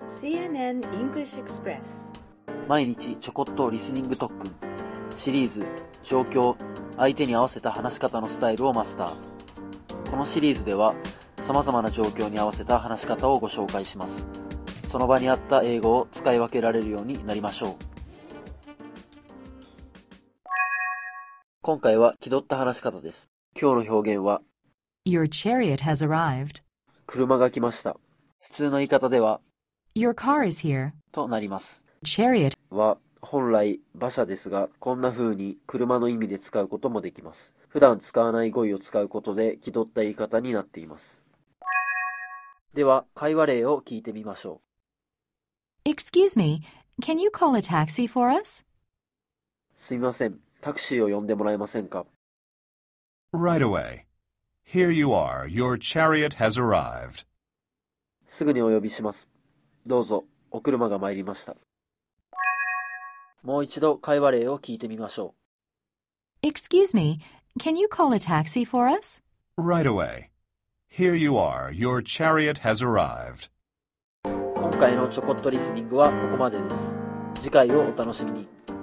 CNN English Express 毎日ちょこっとリスニング特訓シリーズ状況相手に合わせた話し方のスタイルをマスター。このシリーズでは様々な状況に合わせた話し方をご紹介します。その場に合った英語を使い分けられるようになりましょう。今回は気取った話し方です。今日の表現は Your chariot has arrived. 車が来ました。普通の言い方では Your car is here. となります。 Chariot は本来馬車ですが、こんな風に車の意味で使うこともできます。普段使わない語彙を使うことで気取った言い方になっています。では、会話例を聞いてみましょう。 Excuse me, can you call a taxi for us? すみません、タクシーを呼んでもらえませんか？ Right away. Here you are. Your chariot has arrived. すぐにお呼びします。どうぞ、お車が参りました。もう一度会話例を聞いてみましょう。Excuse me, can you call a taxi for us? Right away. Here you are. Your chariot has arrived. 今回のちょこっとリスニングはここまでです。次回をお楽しみに。